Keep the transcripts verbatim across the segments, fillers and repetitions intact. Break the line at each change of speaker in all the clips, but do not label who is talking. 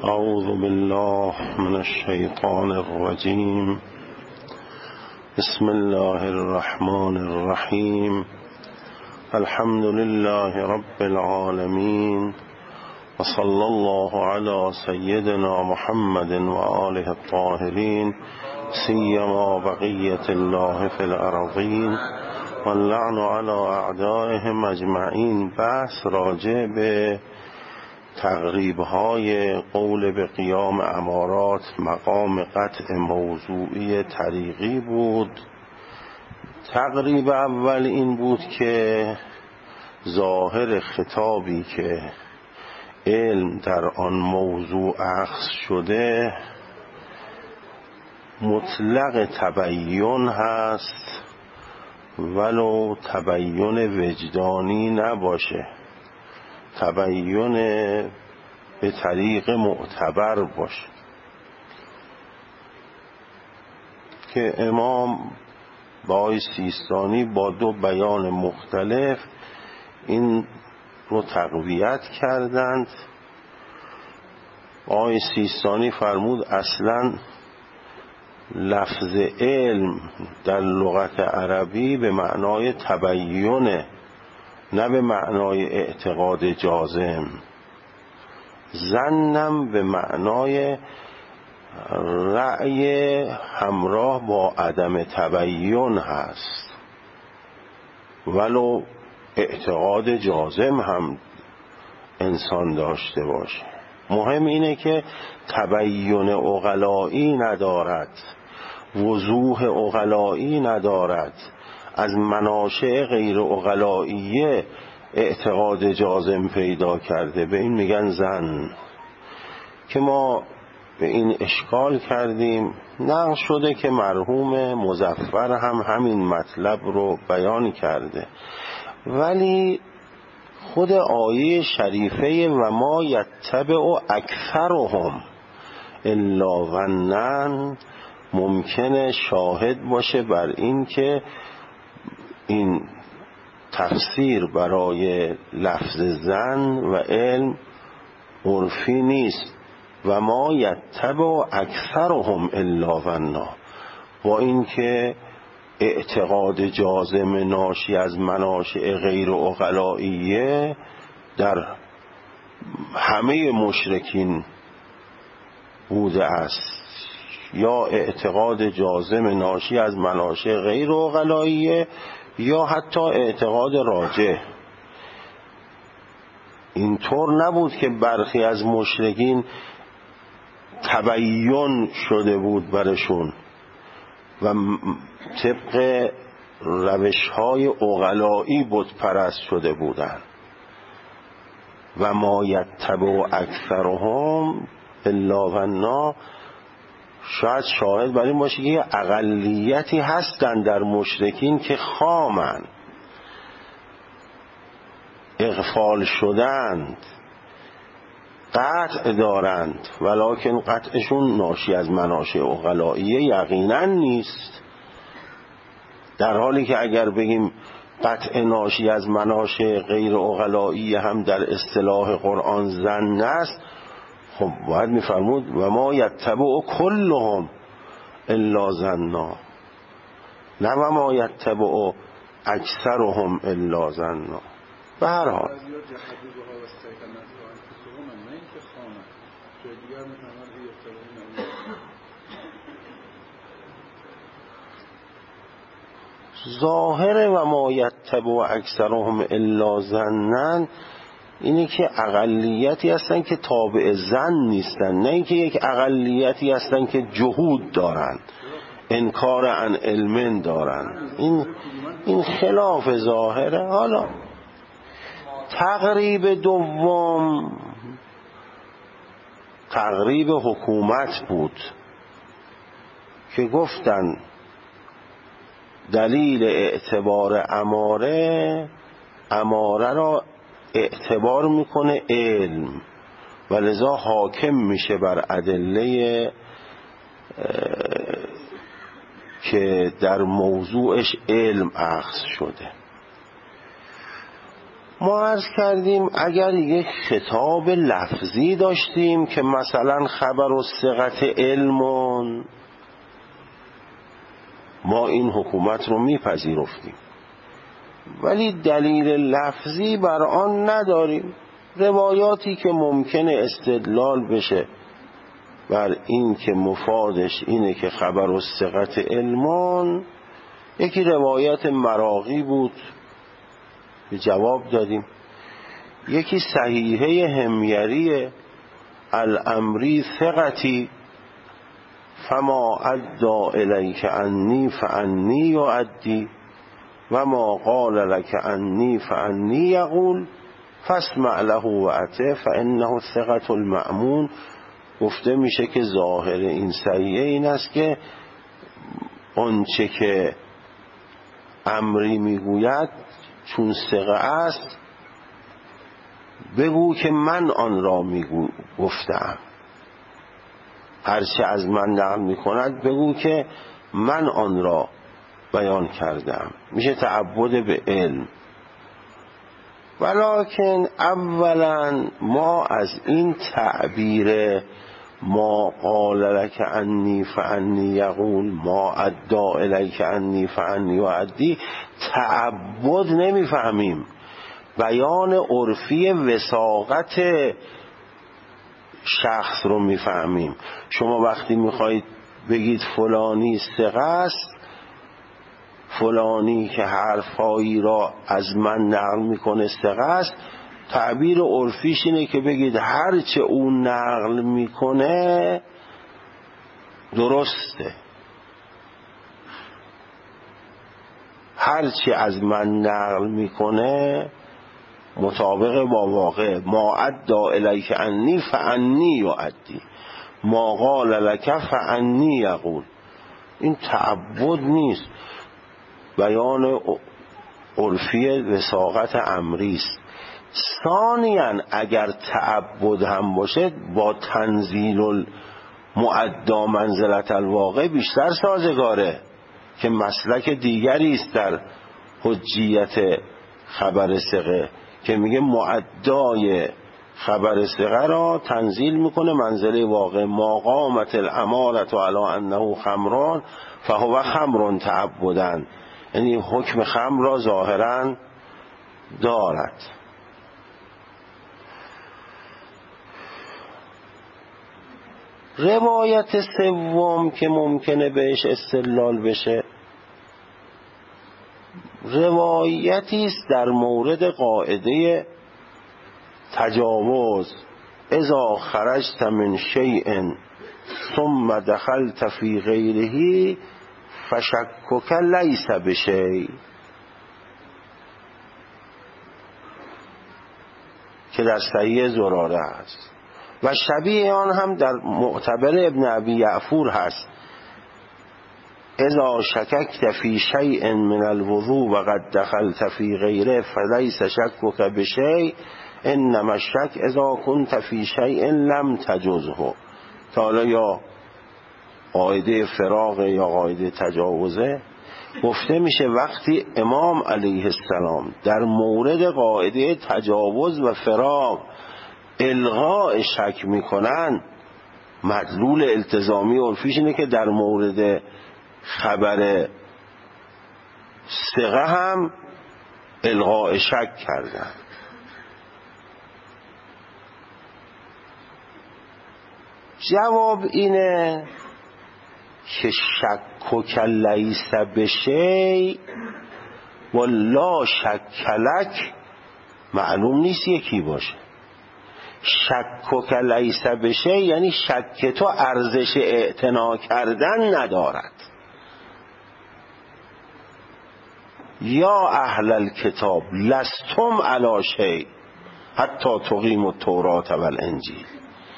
اعوذ بالله من الشیطان الرجیم. بسم الله الرحمن الرحیم. الحمد لله رب العالمین و صلی الله علی سیدنا محمد و آله الطاهرین سیما بقیة الله فی الارضین و اللعن علی اعدائهم اجمعین. بحث راجع به تقریب‌های قول به قیام امارات مقام قطع موضوعی طریقی بود. تقریب اول این بود که ظاهر خطابی که علم در آن موضوع اخذ شده مطلق تبیین هست ولو تبیین وجدانی نباشه، تبیین به طریق معتبر باشه، که امام بای سیستانی با دو بیان مختلف این رو تقویت کردند. بای سیستانی فرمود اصلا لفظ علم در لغت عربی به معنای تبیینه، نه به معنای اعتقاد جازم. ظنم به معنای رأی همراه با عدم تبیین هست، ولو اعتقاد جازم هم انسان داشته باشه. مهم اینه که تبیین عقلایی ندارد، وضوح عقلایی ندارد، از مناشأ غیر عقلاییه اعتقاد جازم پیدا کرده، به این میگن ظن. که ما به این اشکال کردیم، نقل شده که مرحوم مظفر هم همین مطلب رو بیان کرده، ولی خود آیه شریفه و ما یتبع اکثرهم الا ظنا ممکنه شاهد باشه بر این که این تفسیر برای لفظ ظن و علم عرفی نیست. و ما یتبع اکثرهم الا ظنا، با اینکه اعتقاد جازم ناشی از مناشأ غیر عقلاییه در همه مشرکین بوده است، یا اعتقاد جازم ناشی از مناشأ غیر عقلاییه یا حتی اعتقاد راجح. اینطور نبود که برخی از مشرکین تبیین شده بود برشون و طبق روش‌های عقلایی بت پرست شده بودند. و ما یتبع اکثرهم الا ظنا شاید شاهد بر این باشه که یه اقلیتی هستن در مشرکین که خامن، اغفال شدند، قطع دارند، ولکن قطعشون ناشی از مناشأ عقلاییه یقینا نیست. در حالی که اگر بگیم قطع ناشی از مناشأ غیر عقلاییه هم در اصطلاح قرآن ظن است، خب باید میفرمود و ما یتبع کلهم الا ظنا، نه و ما یتبع اکثرهم الا ظنا. به هر حال ظاهر و ما یتبع اکثرهم الا ظنا اینه که اقلیتی هستن که تابع ظن نیستن، نه اینکه یک اقلیتی هستن که جهود دارن، انکار عن علم دارن. این این خلاف ظاهره. حالا تقریب دوم تقریب حکومت بود که گفتن دلیل اعتبار اماره، اماره را اعتبار میکنه علم و لذا حاکم میشه بر ادله که در موضوعش علم اخذ شده. ما عرض کردیم اگر یک خطاب لفظی داشتیم که مثلا خبر و ثقت علمون، ما این حکومت رو میپذیرفتیم، ولی دلیل لفظی بر آن نداریم. روایاتی که ممکنه استدلال بشه بر این که مفادش اینه که خبر و ثقت علمون، یکی روایت مراغی بود به جواب دادیم، یکی صحیحه حمیری الامری ثقتی فما ادعا الیک انی فانی یؤدی و ما قال لك انی فانی یقول فاسمع له و اطع فانه ثقة المأمون. گفته میشه که ظاهر این صحیحه این است که آنچه که امری میگوید چون ثقه است بگو که من آن را میگو گفتم، هرچه از من نقل میکند بگو که من آن را بیان کردم. میشه تعبد به علم. ولکن اولا ما از این تعبیر ما قال لك انی فانی یقول ما ادعا الیک انی فانی یؤدی تعبد نمیفهمیم، بیان عرفی وثاقت شخص رو میفهمیم. شما وقتی میخواید بگید فلانی ثقه است، فلانی که حرفهایی را از من نقل میکنه ثقه است، تعبیر عرفیش اینه که بگید هرچه اون نقل میکنه درسته، هرچی از من نقل میکنه مطابق با واقع. ما ادعا الیک انی فانی یؤدی ما قال لک فانی یقول. این تعبد نیست، بیان عرفی وثاقت امری است. ثانیاً اگر تعبد هم باشه با تنزیل المعدا منزلت الواقع بیشتر سازگاره، که مسلک دیگری است در حجیت خبر ثقه که میگه معدای خبر ثقه را تنزیل میکنه منزله واقع. ما قامت الامارة علی انه خمران فهو خمر تعبداً، یعنی حکم خمر را ظاهراً دارد. روایت سوم که ممکنه بهش استدلال بشه روایتی است در مورد قاعده تجاوز. اذا خرجت من شیء ثم دخلت فی غیره فشکک لیس بشیء، که در صحیح زراره است و شبیه آن هم در معتبر ابن ابی یعفور هست. اذا شککت فی شیء من الوضوء و قد دخلت فی غیره فلیس شکک بشیء انما الشک اذا كنت فی شیء لم تجزه. تا حالا یا قاعده فراغ یا قاعده تجاوزه. گفته میشه وقتی امام علیه السلام در مورد قاعده تجاوز و فراغ الغاء شک میکنن، مدلول التزامی عرفیش اینه که در مورد خبر ثقه هم الغاء شک کردن. جواب اینه که شک لیس بشیء و لا شک لک معلوم نیست یکی باشه. شک لیس بشیء یعنی شک تو ارزش اعتنا کردن ندارد. یا اهل الکتاب لستم علی شیء حتی تقیموا التوراة والانجیل.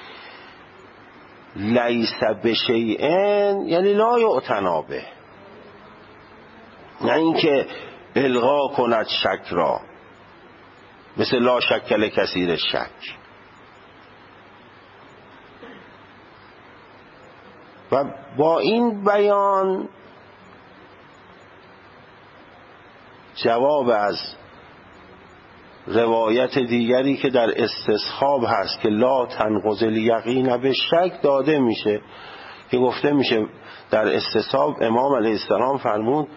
لیس بشیء یعنی لا یعتنا به، نه اینکه الغا کند شک را، مثل لا شک لکثیر شک. و با این بیان جواب از روایت دیگری که در استصحاب هست که لا تنقض الیقین بالشک داده میشه، که گفته میشه در استصحاب امام علیه السلام فرمود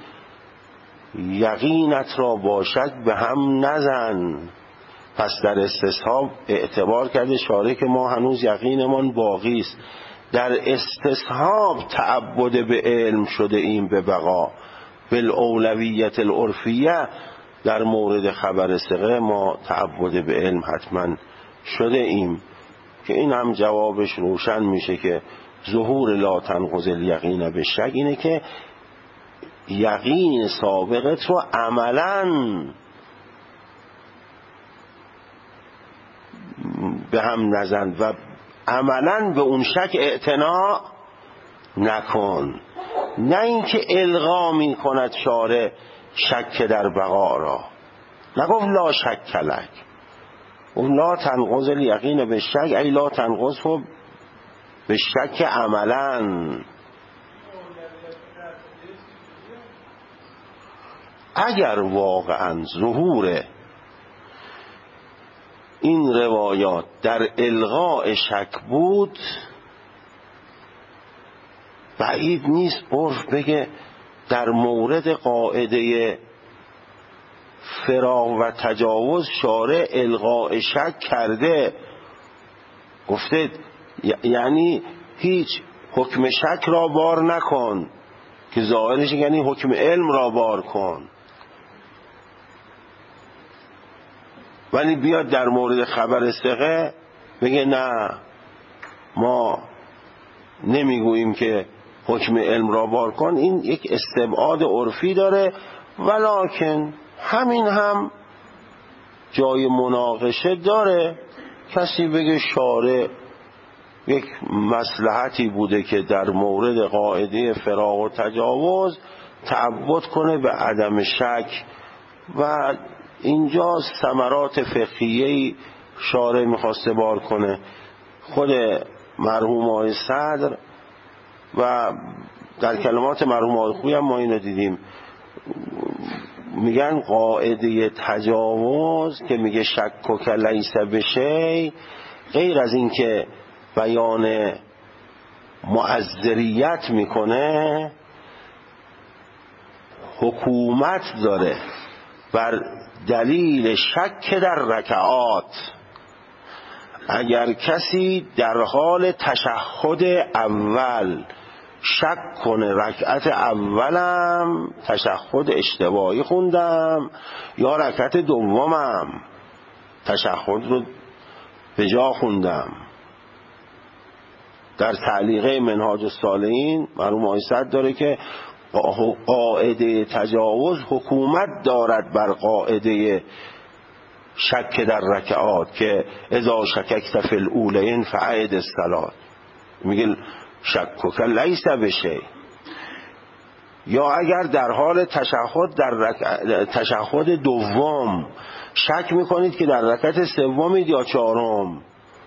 یقینت را با شک به هم نزن. پس در استصحاب اعتبار کرده شارع که ما هنوز یقینمان باقی است. در استصحاب تعبد به علم شده ایم به بقا. بالاولویت العرفیه در مورد خبر ثقه ما تعبد به علم حتما شده ایم، که این هم جوابش روشن میشه که ظهور لا تنقض الیقین بالشک اینه که یقین سابقت رو عملاً به هم نزن و عملاً به اون شک اعتنا نکن. نه اینکه الغا می کند شارع شک در بقا را، نگفت لا شک لک، اون لا تنقض الیقین بالشک ای لا تنقض به شک عملاً. اگر واقعا ظهور این روایات در الغاء شک بود، بعید نیست عرف بگه در مورد قاعده فراغ و تجاوز شارع الغاء شک کرده. گفته یعنی هیچ حکم شک را بار نکن، که ظاهرش یعنی حکم علم را بار کن. ولی بیاد در مورد خبر ثقه بگه نه، ما نمیگوییم که حکم علم را بار کن. این یک استبعاد عرفی داره، ولکن همین هم جای مناقشه داره. کسی بگه شارع یک مصلحتی بوده که در مورد قاعده فراغ و تجاوز تعبد کنه به عدم شک، و اینجا ثمرات فقهیه‌ای شارع میخواسته بار کنه. خود مرحوم آقای صدر و در کلمات مرحوم آقای خویی هم ما اینو دیدیم، میگن قاعده تجاوز که میگه شک و لیس بشی، غیر از این که بیان معذریت میکنه، حکومت داره بر دلیل شک در رکعات. اگر کسی در حال تشهد اول شک کنه رکعت اولم تشهد اشتباهی خوندم یا رکعت دومم تشهد رو به جا خوندم، در تعلیقه منهاج الصالحین مرحوم آقای صدر داره که قاعده تجاوز حکومت دارد بر قاعده شک در رکعات، که اذا شککت فی الاولین فعید الصلاة، میگه شک لیس بشی. یا اگر در حال تشهد در رکع... تشهد دوم شک میکنید که در رکعت سومید یا چهارم،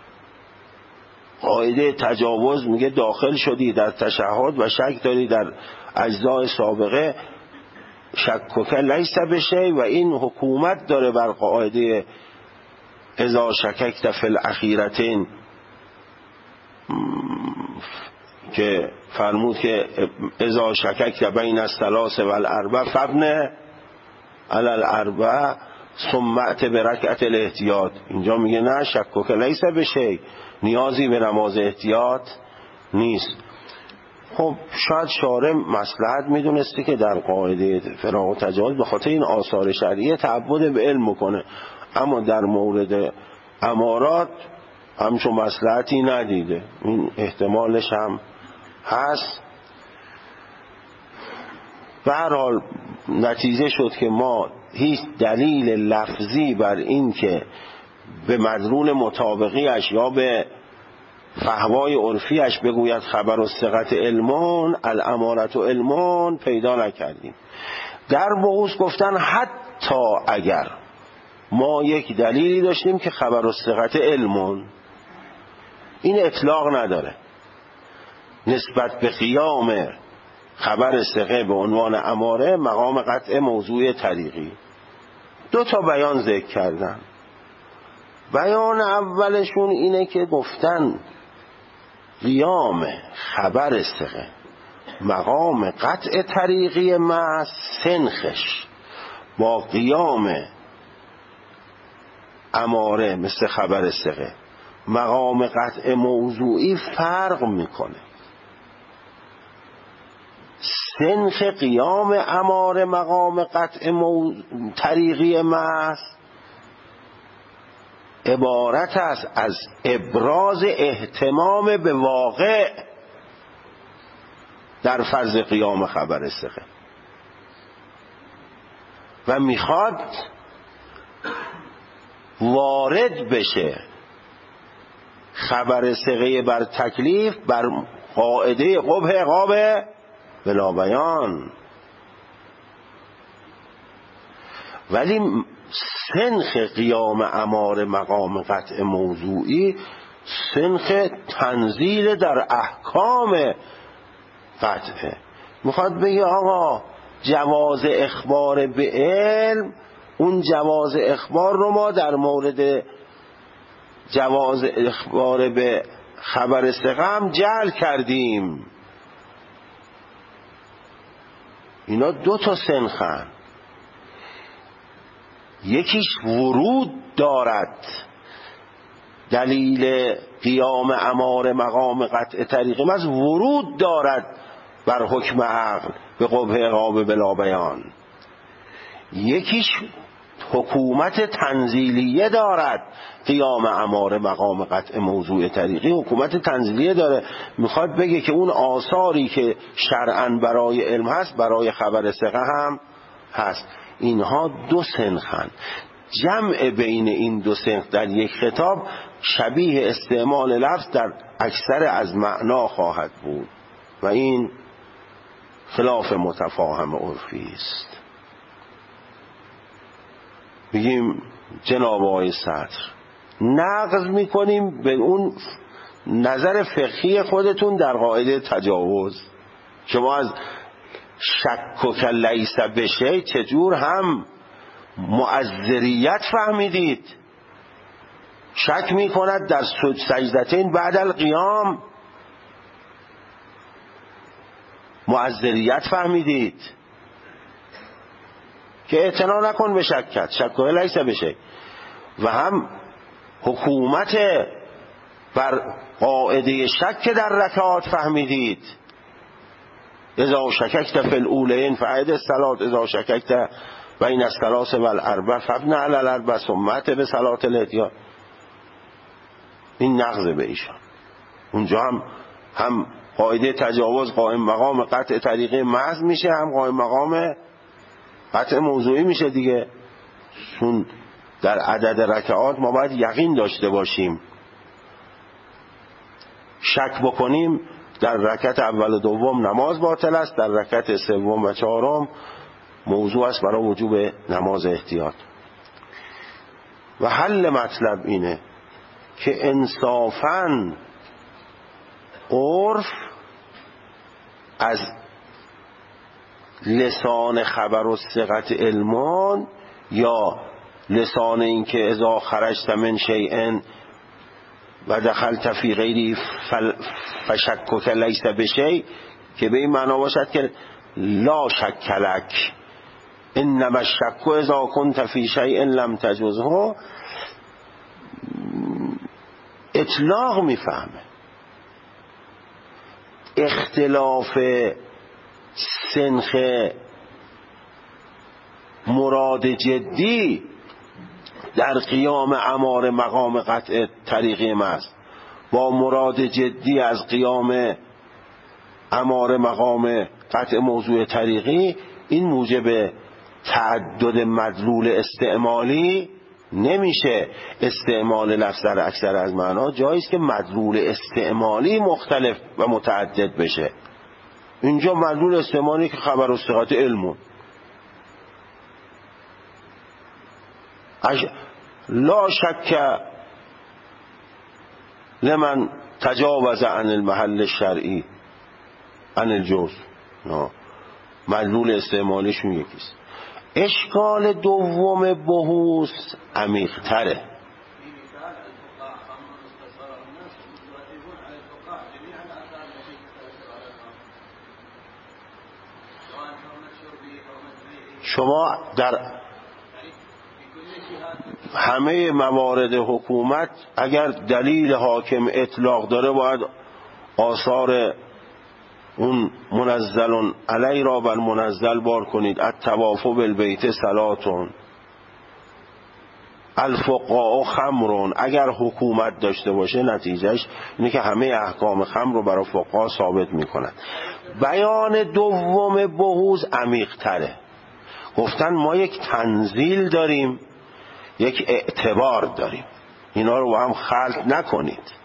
قاعده تجاوز میگه داخل شدی در تشهد و شک داری در اجزای سابقه، شک لیس بشی، و این حکومت داره بر قاعده اذا شککت فی الاخیرتین که فرمود که اذا شککت بین الثلاث والاربع فابن علی الاربع ثم ات برکعت الاحتیاط. اینجا میگه نه، شک لیس بشی، نیازی به نماز احتیاط نیست. خب شاید شارع مصلحت میدونسته که در قاعده فراغ و تجاوز به خاطر این آثار شرعیه تعبد به علم میکنه، اما در مورد امارات همچون مصلحتی ندیده. این احتمالش هم هست. به هر حال نتیجه شد که ما هیچ دلیل لفظی بر این که به مدلول مطابقیش یا به فهوای عرفیش بگوید خبر و ثقت علمون الامارت و علمون پیدا نکردیم. در بحوث گفتن حتی اگر ما یک دلیلی داشتیم که خبر و ثقت علمون، این اطلاق نداره نسبت به قیام خبر ثقه به عنوان اماره مقام قطع موضوع طریقی. دو تا بیان ذکر کردن. بیان اولشون اینه که گفتن قیام خبر ثقه مقام قطع طریقی محض سنخش با قیام اماره مثل خبر ثقه مقام قطع موضوعی فرق میکنه. سنخ قیام اماره مقام قطع مو... طریقی محض عبارت است از ابراز اهتمام به واقع در فرض قیام خبر ثقه و میخواد وارد بشه خبر ثقه بر تکلیف بر قاعده قبح عقاب بلا بیان. ولی سنخ قیام اماره مقام قطع موضوعی سنخ تنزیل در احکام قطعه. میخواد بگه آقا جواز اخبار به علم، اون جواز اخبار رو ما در مورد جواز اخبار به خبر ثقه هم جعل کردیم. اینا دو تا سنخن، یکیش ورود دارد دلیل قیام اماره مقام قطع طریقی از ورود دارد بر حکم عقل به قبح عقاب بلا بیان، یکیش حکومت تنزیلیه دارد قیام اماره مقام قطع موضوع طریقی حکومت تنزیلیه داره. میخواد بگه که اون آثاری که شرعاً برای علم هست برای خبر ثقه هم هست. اینها دو سنخن. جمع بین این دو سنخ در یک خطاب شبیه استعمال لفظ در اکثر از معنا خواهد بود و این خلاف متفاهم عرفی است. بگیم جناب آقای صدر نقض میکنیم به اون نظر فقهی خودتون در قاعده تجاوز. شما از شک و لیس بشی چجور هم معذریت فهمیدید؟ شک میکند در سجدتین بعد القیام، معذریت فهمیدید که اعتنا نکن به شکت، شک و لیس بشی. و هم حکومت بر قاعده شک در رکعات فهمیدید. اذا شککت فی الاولین فعید الصلاة اذا شککت بین الثلاث والاربع فابن علی الاربع ثم ات به صلاة الاتیان. این نقض به ایشان. اونجا هم هم قاعده تجاوز قائم مقام قطع طریقی محض میشه، هم قائم مقام قطع موضوعی میشه دیگه. چون در عدد رکعات ما باید یقین داشته باشیم. شک بکنیم در رکعت اول و دوم نماز باطل است، در رکعت سوم و چهارم موضوع است برای وجوب نماز احتیاط. و حل مطلب اینه که انصافاً عرف از لسان خبر و ثقت علمان یا لسان این که اذا خرجت من شیئن و دخلت فی غیری فشکک لیس بشی که به این معنا باشد که لا شک لک انما الشک اذا کنت فی شیء لم تجزه، اطلاق میفهمه. اختلاف سنخ مراد جدی در قیام اماره مقام قطع طریقی محض با مراد جدی از قیام اماره مقام قطع موضوع طریقی، این موجب تعدد مدلول استعمالی نمیشه. استعمال لفظ در اکثر از معنا جاییست که مدلول استعمالی مختلف و متعدد بشه. اینجا مدلول استعمالی که خبر و ثقت علمون اش... لا شک لمن تجاوز عن المحل الشرعی عن الجوز، مدلول استعمالیشون یکیست. اشکال دوم بحوث عمیق تره. شما در همه موارد حکومت اگر دلیل حاکم اطلاق داره باید آثار اون منزل علی را بر منزل بار کنید. الطواف بالبیت صلاتون، الفقاء خمرون. اگر حکومت داشته باشه نتیجهش اینه که همه احکام خمر رو برای فقها ثابت میکنن. بیان دوم بحوث عمیق تره. گفتن ما یک تنزیل داریم، یک اعتبار داریم، اینا رو با هم خلط نکنید.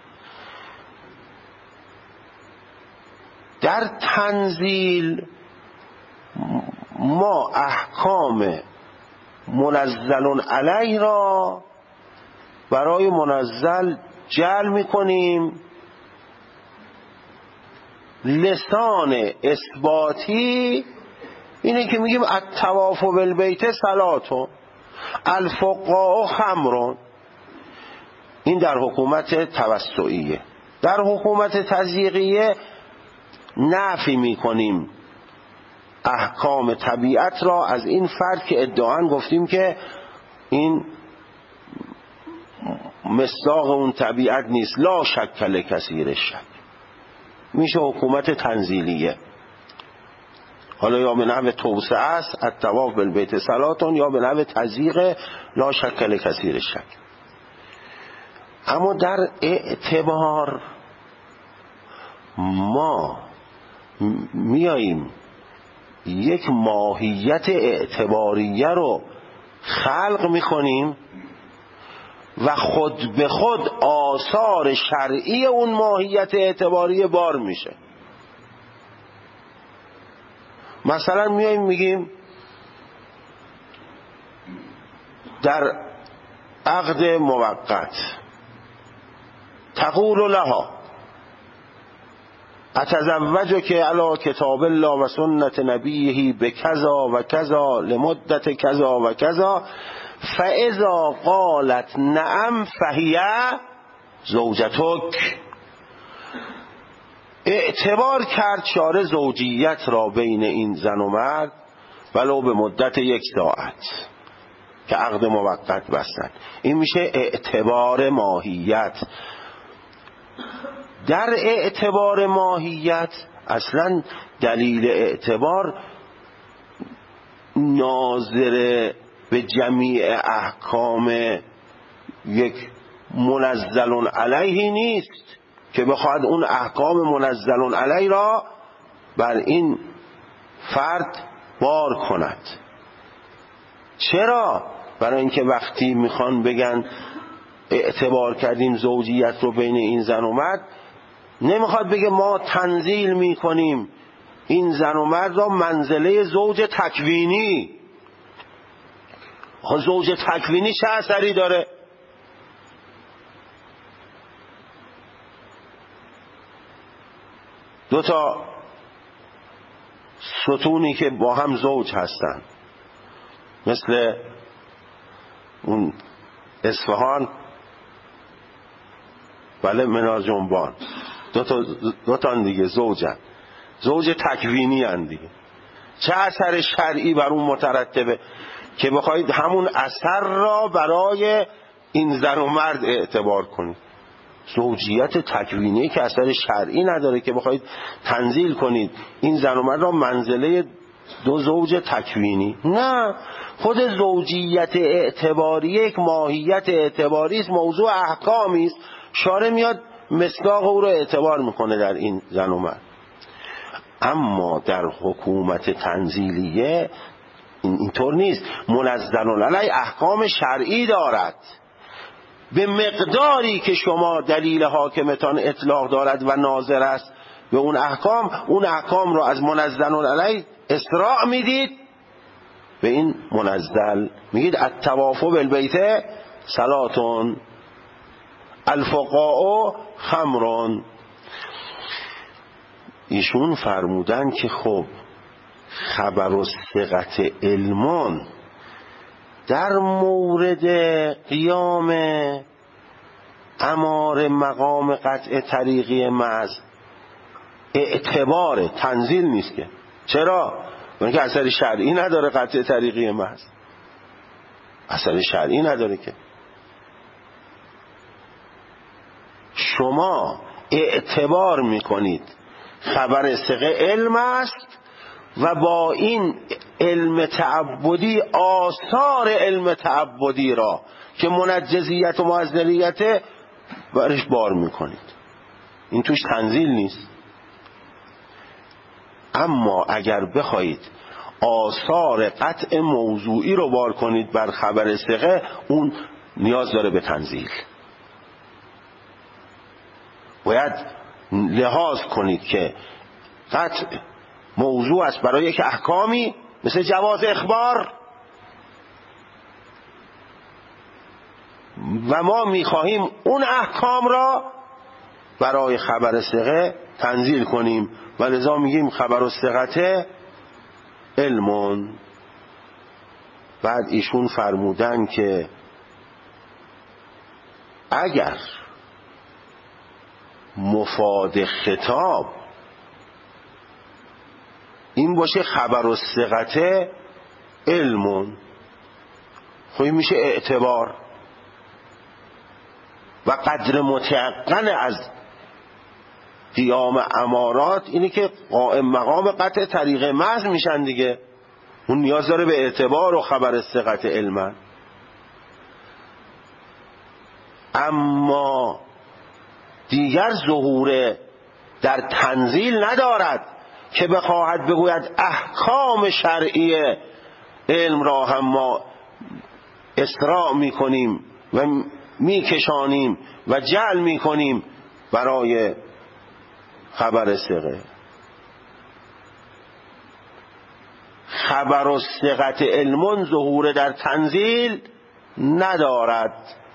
در تنزیل ما احکام منزل علیه را برای منزل جعل میکنیم. لسان اثباتی اینه که میگیم الطواف بالبیت صلاتون، الفقاء خمرون. این در حکومت توسعیه. در حکومت تضییقیه نفی میکنیم احکام طبیعت را از این فرد که ادعاً گفتیم که این مصداق اون طبیعت نیست. لا شک لکثیر الشک. میشه حکومت تنزیلیه. حالا یا به نحو توسعه است الطواف بالبیت صلاتون، یا به نحو تضییق لا شک لکثیر الشک. اما در اعتبار ما میاییم یک ماهیت اعتباریه رو خلق میکنیم و خود به خود آثار شرعی اون ماهیت اعتباریه بار میشه. مثلا میاییم میگیم در عقد موقت تقول لها اتزوجک علی کتاب الله و سنت نبیه بکذا و کذا لمدت کذا و کذا فاذا قالت نعم فهی زوجتک. اعتبار کرد شارع زوجیت را بین این زن و مرد ولو به مدت یک ساعت که عقد موقت بستند. این میشه اعتبار ماهیت. در اعتبار ماهیت اصلا دلیل اعتبار ناظر به جمیع احکام یک منزل علیه نیست که بخواد اون احکام منزل علیه را بر این فرد بار کند. چرا؟ برای اینکه وقتی میخوان بگن اعتبار کردیم زوجیت رو بین این زن و مرد، نمیخواد بگه ما تنزیل میکنیم این زن و مرد را منزله زوج تکوینی. زوج تکوینی چه اثری داره؟ دو تا ستونی که با هم زوج هستن، مثل اون اصفهان بله منار جنبان، دو تا دو تا دیگه زوجن، زوج تکوینی ان دیگه. چه اثر شرعی بر اون مترتبه که بخواید همون اثر را برای این زن و مرد اعتبار کنید؟ زوجیت تکوینی که اثر شرعی نداره که بخواید تنزیل کنید این زن و مرد را منزله دو زوج تکوینی. نه، خود زوجیت اعتباری یک ماهیت اعتباری است، موضوع احکامی است. شارع میاد مصداق او را اعتبار میکنه در این زن و مرد. اما در حکومت تنزیلیه اینطور نیست. منزل علی احکام شرعی دارد به مقداری که شما دلیل حاکمتان اطلاق دارد و ناظر است به اون احکام، اون احکام رو از منزل علی اسراع میدید به این منزل. میگید الطواف بالبیت صلاتون، الفقاء خمرون. ایشون فرمودن که خب خبر و ثقت علمان در مورد قیام امار مقام قطع طریقی محض اعتبار تنزیل نیست که. چرا؟ اون که اثر شرعی نداره. قطع طریقی محض اثر شرعی نداره که. شما اعتبار میکنید خبر ثقه علم است و با این علم تعبدی آثار علم تعبدی را که منجزیت و معزلیت برش بار میکنید. این توش تنزیل نیست. اما اگر بخواید آثار قطع موضوعی رو بار کنید بر خبر ثقه، اون نیاز داره به تنزیل. باید لحاظ کنید که قطع موضوع است برای یک احکامی مثل جواز اخبار و ما میخواهیم اون احکام را برای خبر ثقه تنزیل کنیم و لذا میگیم خبر الثقه علمون. بعد ایشون فرمودن که اگر مفاد خطاب این باشه خبر الثقه علمون، خب میشه اعتبار و قدر متیقن از قیام امارات اینه که قائم مقام قطع طریق محض میشن دیگه. اون نیاز داره به اعتبار و خبر الثقه علما. اما دیگر ظهور در تنزیل ندارد که بخواهد بگوید احکام شرعی علم را هم ما اسراع میکنیم و میکشانیم و جعل میکنیم برای خبر ثقه. خبر الثقه علم ظهور در تنزیل ندارد.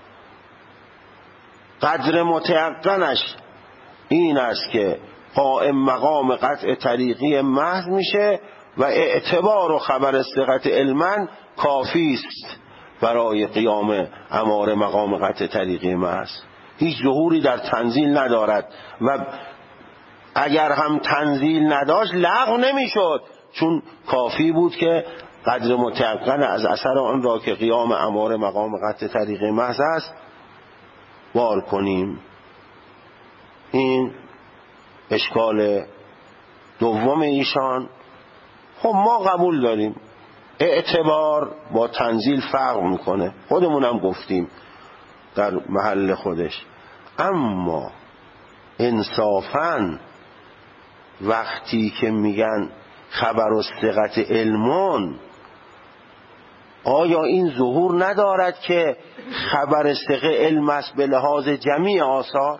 قدر متیقنش این است که قائم مقام قطع طریقی محض میشه و اعتبار و خبر الثقه علما کافی است برای قیام امار مقام قطع طریقی محض. هیچ ظهوری در تنزیل ندارد و اگر هم تنزیل نداشت لغو نمیشد، چون کافی بود که قدر متیقن از اثر آن را که قیام امار مقام قطع طریقی محض است بار کنیم. این اشکال دوم ایشان. خب ما قبول داریم اعتبار با تنزیل فرق میکنه، خودمونم گفتیم در محل خودش. اما انصافاً وقتی که میگن خبر الثقه علمون، آیا این ظهور ندارد که خبر ثقه علم است به لحاظ جمیع آثار؟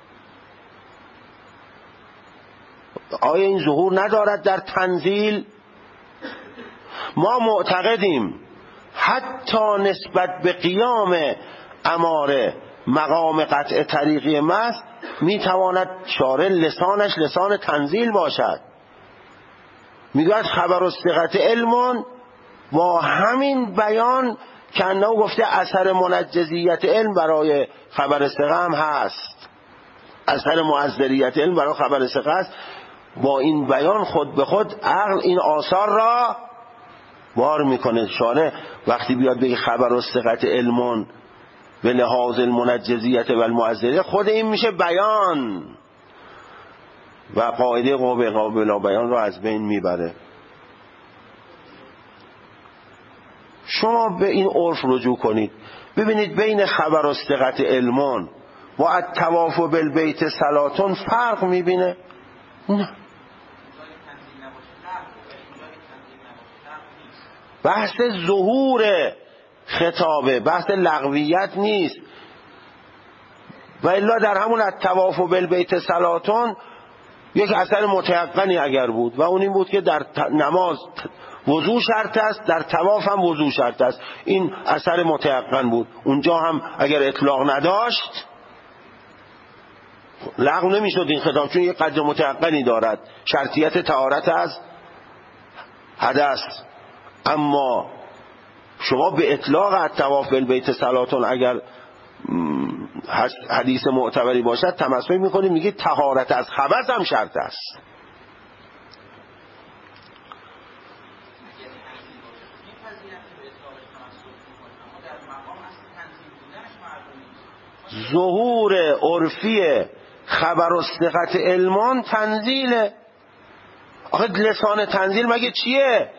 آیا این ظهور ندارد در تنزیل؟ ما معتقدیم حتی نسبت به قیام اماره مقام قطع طریقی محض میتواند شارع لسانش لسان تنزیل باشد. میگوید خبر الثقه علمون با همین بیان که انه گفته اثر منجزیت علم برای خبر ثقه هم هست، اثر معزلیت علم برای خبر ثقه است. با این بیان خود به خود عقل این آثار را بار میکنه. شارع وقتی بیاد بگه خبر الثقه علمون به لحاظ المنجزیت و المعزلیت، خود این میشه بیان و قاعده قوه قابل بیان را از بین میبره. شما به این عرف رجوع کنید، ببینید بین خبر الثقه علمون و الطواف بالبیت صلاتون فرق میبینه؟ نه. بحث ظهور خطابه، بحث لغویت نیست. و الا در همون الطواف بالبیت صلاتون یک اثر متیقنی اگر بود و اون این بود که در نماز وضو شرط است، در طواف هم وضو شرط است، این اثر متیقن بود. اونجا هم اگر اطلاق نداشت لغو نمیشد این خطاب، چون یک قدر متیقنی دارد، شرطیت طهارت از حدث. اما شما به اطلاق الطواف بالبیت صلاتون اگر حدیث معتبری باشد تمسک میکنید، میگید طهارت از خبث هم شرط است. ظهور عرفی خبر و ثقت علمان تنزیله. آخه لسان تنزیل مگه چیه؟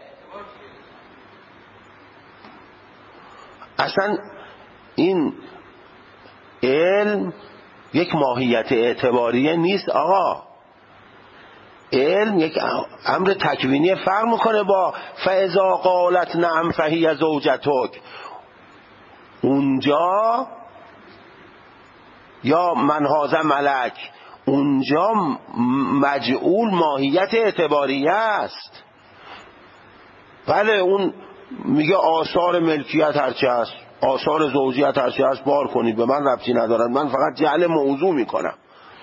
اصلا این علم یک ماهیت اعتباریه نیست آقا. علم یک امر تکوینی، فرق میکنه با فاذا قالت نعم فهی زوجتک. اونجا یا من هذا ملک، اونجا مجعول ماهیت اعتباریه است. بله اون میگه آثار ملکیت هرچی هست، آثار زوجیت هرچی هست بار کنید، به من ربطی ندارد، من فقط جعل موضوع میکنم.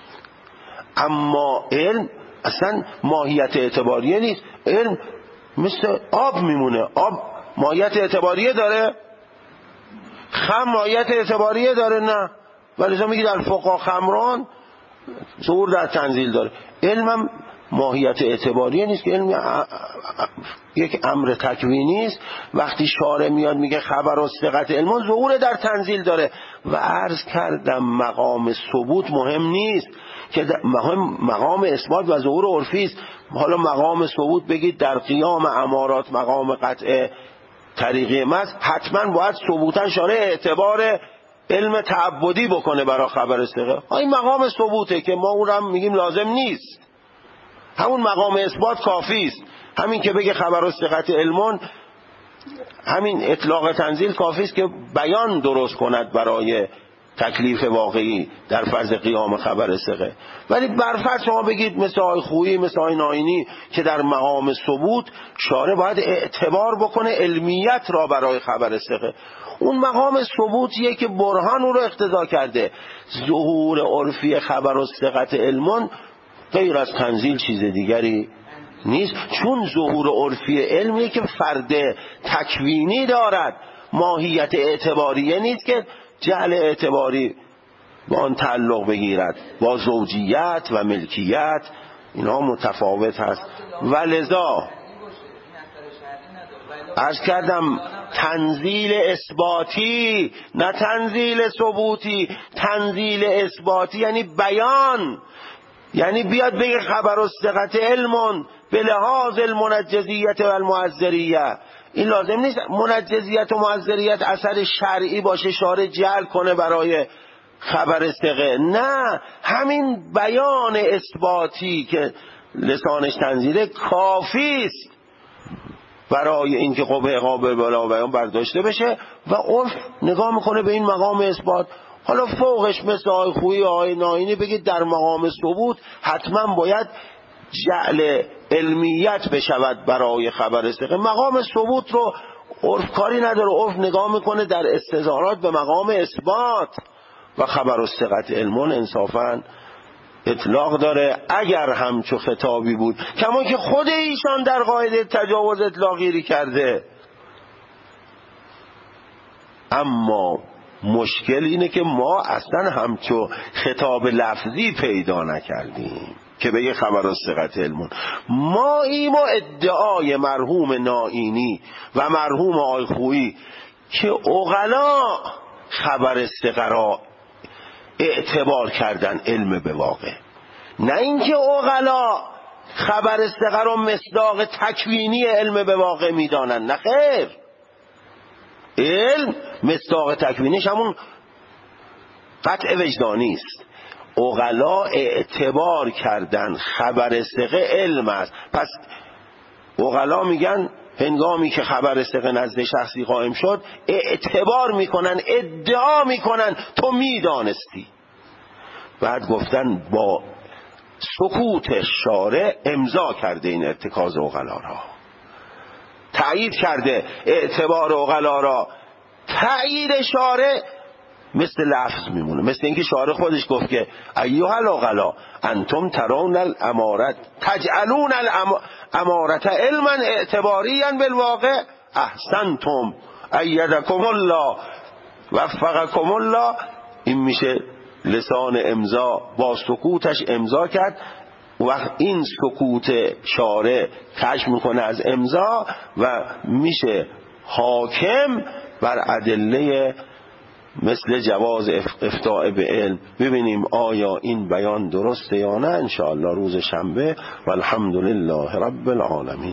اما علم اصلا ماهیت اعتباریه نیست. علم مثل آب میمونه. آب ماهیت اعتباریه داره؟ خم ماهیت اعتباریه داره؟ نه. ولی میگه در فقه خمران ظهور در تنزیل داره. علمم ماهیت اعتباریه نیست که علم یک امر تکوینی است. وقتی شارع میاد میگه خبر و ثقت علم ظهور در تنزیل داره. و عرض کردم مقام ثبوت مهم نیست، که مهم مقام اثبات و ظهور عرفی است. حالا مقام ثبوت بگید در قیام امارات مقام قطع طریقی مست، حتما باید ثبوتا شارع اعتبار علم تعبدی بکنه برای خبر ثقه. این مقام ثبوته که ما اونم میگیم لازم نیست. همون مقام اثبات کافی است. همین که بگه خبر و ثقت علمون، همین اطلاق تنزیل کافی است که بیان درست کند برای تکلیف واقعی در فرض قیام خبر ثقه. ولی برفرض شما بگید مثل آی خویی، مثل آی ناینی که در مقام ثبوت شارع باید اعتبار بکنه علمیت را برای خبر ثقه. اون مقام ثبوتیه که برهان او رو اقتضا کرده. ظهور عرفی خبر و ثقت علمون غیر از تنزیل چیز دیگری نیست، چون ظهور عرفی علمیه که فرد تکوینی دارد، ماهیت اعتباریه نیست که جعل اعتباری با آن تعلق بگیرد. با زوجیت و ملکیت اینا متفاوت هست. ولذا عرض کردم تنزیل اثباتی نه تنزیل ثبوتی. تنزیل اثباتی یعنی بیان، یعنی بیاد بگه خبر و ثقت علمون به لحاظ المنجزیت و المعذریه. این لازم نیست منجزیت و معذریت اثر شرعی باشه شارع جعل کنه برای خبر ثقه. نه، همین بیان اثباتی که لسانش تنزیله کافی است برای اینکه قبه قابل بلا بیان برداشته بشه و عرف نگاه میکنه به این مقام اثبات. حالا فوقش مثل آی خویی آی ناینی بگید در مقام ثبوت حتما باید جعل علمیت بشود برای خبر ثقه. مقام ثبوت رو عرف کاری نداره، عرف نگاه میکنه در استظهارات به مقام اثبات. و خبر و ثقت علمون انصافاً اطلاق داره، اگر همچو خطابی بود، کما که خود ایشان در قاعده تجاوز اطلاقی کرده. اما مشکل اینه که ما اصلا همچو خطاب لفظی پیدا نکردیم که بگه خبر و ثقت علمون. ما ایم و ادعای مرحوم نائینی و مرحوم آی خویی که عقلا خبر ثقه را اعتبار کردن علم به واقع، نه اینکه عقلا خبر ثقه را مصداق تکوینی علم به واقع میدانن. نه خیر، علم مصداق تکوینیش همون قطع وجدانی است. عقلا اعتبار کردن خبر ثقه علم است. پس عقلا میگن هنگامی که خبر ثقه نزد شخصی قائم شد اعتبار میکنن، ادعا میکنن تو میدانستی. بعد گفتن با سکوت شارع امضا کرده این ارتکاز عقلا را، تأیید کرده اعتبار عقلا را. تأیید شارع مثل لفظ میمونه، مثل اینکه شارع خودش گفت که ایها العقلا انتم ترون الامارت تجعلون الامارت علما اعتباریا بالواقع احسنتم ایدکم الله وفقکم الله. این میشه لسان امضا، با سکوتش امضا کرد. و این سکوت شارع کشف میکنه از امضا و میشه حاکم بر ادله مثل جواز افتاء به علم. ببینیم آیا این بیان درسته یا نه، انشاءالله روز شنبه. و الحمدلله رب العالمین.